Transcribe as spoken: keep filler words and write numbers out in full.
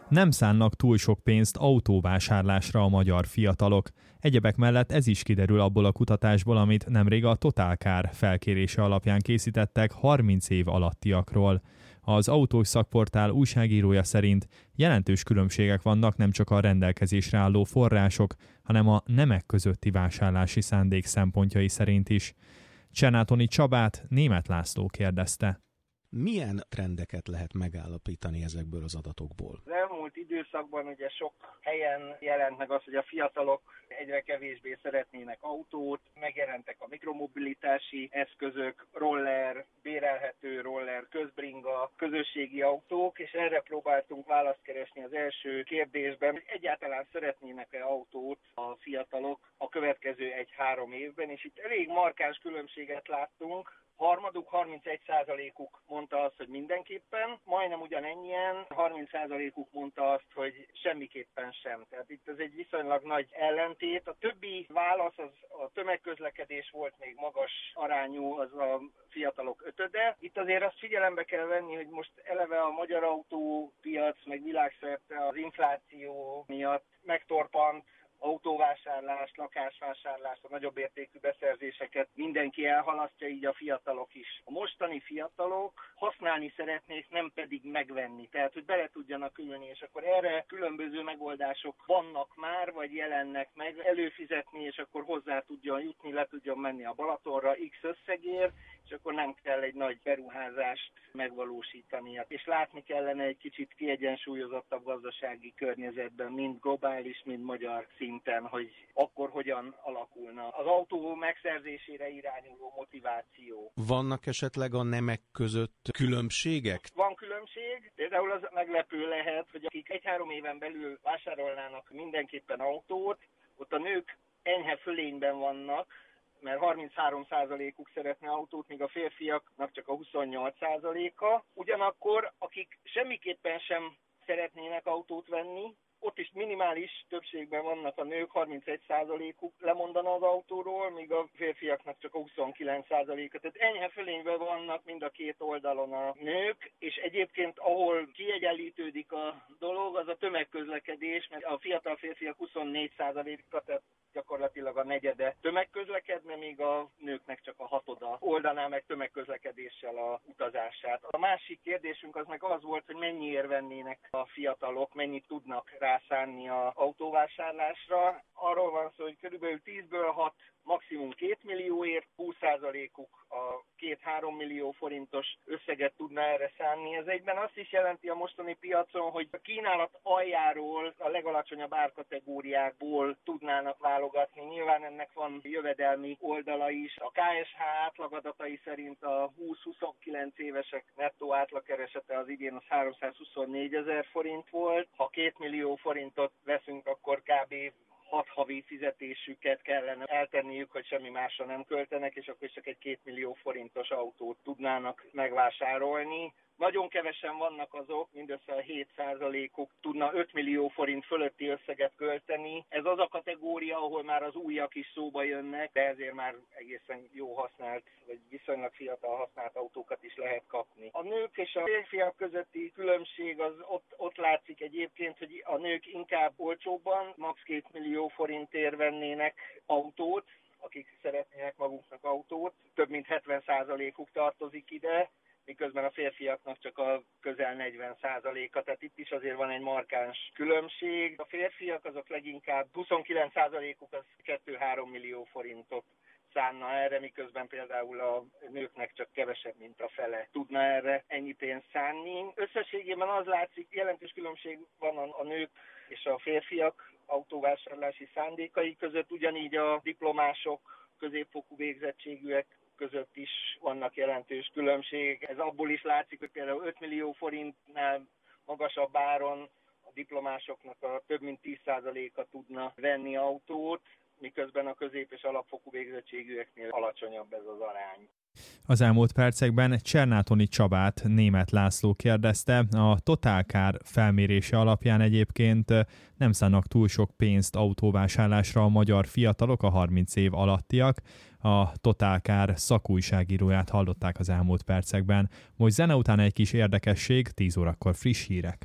Nem szánnak túl sok pénzt autóvásárlásra a magyar fiatalok. Egyebek mellett ez is kiderül abból a kutatásból, amit nemrég a Totalcar felkérése alapján készítettek harminc év alattiakról. Az autós szakportál újságírója szerint jelentős különbségek vannak nem csak a rendelkezésre álló források, hanem a nemek közötti vásárlási szándék szempontjai szerint is. Csernátoni Csabát Németh László kérdezte. Milyen trendeket lehet megállapítani ezekből az adatokból? Az elmúlt időszakban ugye sok helyen jelent meg az, hogy a fiatalok egyre kevésbé szeretnének autót, megjelentek a mikromobilitási eszközök, roller, bérelhető roller, közbringa, közösségi autók, és erre próbáltunk választ keresni az első kérdésben, hogy egyáltalán szeretnének-e autót a fiatalok a következő egy-három évben, és itt elég markáns különbséget láttunk. Harmaduk, harmincegy százalékuk mondta azt, hogy mindenképpen, majdnem ugyanennyien, harminc százalékuk mondta azt, hogy semmiképpen sem. Tehát itt ez egy viszonylag nagy ellentét. A többi válasz, az a tömegközlekedés volt még magas arányú, az a fiatalok ötöde. Itt azért azt figyelembe kell venni, hogy most eleve a magyar autópiac, meg világszerte az infláció miatt megtorpant autóvásárlást, lakásvásárlást, a nagyobb értékű beszerzéseket mindenki elhalasztja, így a fiatalok is. A mostani fiatalok használni szeretnék, nem pedig megvenni, tehát hogy bele tudjanak ülni, és akkor erre különböző megoldások vannak már, vagy jelennek meg, előfizetni, és akkor hozzá tudjon jutni, le tudjon menni a Balatonra X összegért, és akkor nem kell egy nagy beruházást megvalósítania. És látni kellene egy kicsit kiegyensúlyozottabb gazdasági környezetben, mind globális, mind magyar szinten, hogy akkor hogyan alakulna az autó megszerzésére irányuló motiváció. Vannak esetleg a nemek között különbségek? Van különbség, például az meglepő lehet, hogy akik egy-három éven belül vásárolnának mindenképpen autót, ott a nők enyhe fölényben vannak, mert harminchárom százalékuk szeretne autót, míg a férfiaknak csak a huszonnyolc százaléka. Ugyanakkor, akik semmiképpen sem szeretnének autót venni, ott is minimális többségben vannak a nők, harmincegy százalékuk lemondana az autóról, míg a férfiaknak csak a huszonkilenc százaléka. Tehát enyhe fölényben vannak mind a két oldalon a nők, és egyébként ahol kiegyenlítődik a dolog, az a tömegközlekedés, mert a fiatal férfiak huszonnégy százaléka, tehát gyakorlatilag a negyede tömegközlekedne, míg a nőknek csak a hatoda oldaná meg tömegközlekedéssel a utazását. A másik kérdésünk az meg az volt, hogy mennyiért vennének a fiatalok, mennyit tudnak rászánni az autóvásárlásra. Arról van szó, hogy körülbelül tízből hat, maximum két millióért, húsz százalékuk a két-három millió forintos összeget tudna erre szánni. Ez egyben azt is jelenti a mostani piacon, hogy a kínálat aljáról, a legalacsonyabb árkategóriákból tudnának válogatni. Nyilván ennek van jövedelmi oldala is. A ká es há átlagadatai szerint a húsz-huszonkilenc évesek nettó átlagkeresete az idén az háromszázhuszonnégyezer forint volt. Ha két millió forintot veszünk, akkor kb. hat havi fizetésüket kellene eltenniük, hogy semmi másra nem költenek, és akkor csak egy két millió forintos autót tudnának megvásárolni. Nagyon kevesen vannak azok, mindössze a hét százalékuk tudna öt millió forint fölötti összeget költeni. Ez az a kategória, ahol már az újak is szóba jönnek, de ezért már egészen jó használt, vagy viszonylag fiatal használt autókat is lehet kapni. A nők és a férfiak közötti különbség az ott, ott látszik egyébként, hogy a nők inkább olcsóbban, max. két millió forintért vennének autót, akik szeretnének maguknak autót. Több mint hetven százalékuk tartozik ide, miközben a férfiaknak csak a közel negyven százaléka, tehát itt is azért van egy markáns különbség. A férfiak azok leginkább huszonkilenc százalékuk az két-három millió forintot szánna erre, miközben például a nőknek csak kevesebb, mint a fele tudna erre ennyi pénzt szánni. Összességében az látszik, jelentős különbség van a nők és a férfiak autóvásárlási szándékai között, ugyanígy a diplomások, középfokú végzettségűek között is vannak jelentős különbségek. Ez abból is látszik, hogy például öt millió forintnál magasabb áron a diplomásoknak a több mint tíz százaléka tudna venni autót, miközben a közép- és alapfokú végzettségűeknél alacsonyabb ez az arány. Az elmúlt percekben Csernátoni Csabát Németh László kérdezte. A Totalcar felmérése alapján egyébként nem szánnak túl sok pénzt autóvásárlásra a magyar fiatalok, a harminc év alattiak. A Totalcar szakújságíróját hallották az elmúlt percekben. Most zene után egy kis érdekesség, tíz órakor friss hírek.